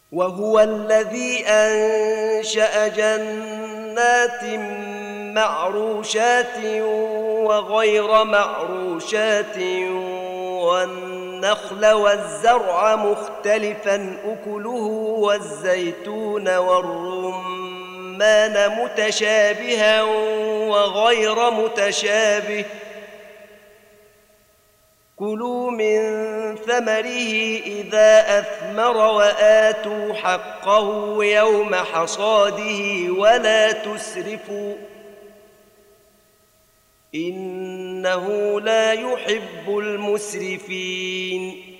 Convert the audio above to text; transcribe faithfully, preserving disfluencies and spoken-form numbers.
وهو الذي أنشأ جنات معروشات وغير معروشات والنخل والزرع مختلفا أكله والزيتون والرمان متشابها وغير متشابه كلوا من ثمره إذا أثمر وآتوا حقه يوم حصاده ولا تسرفوا إنه لا يحب المسرفين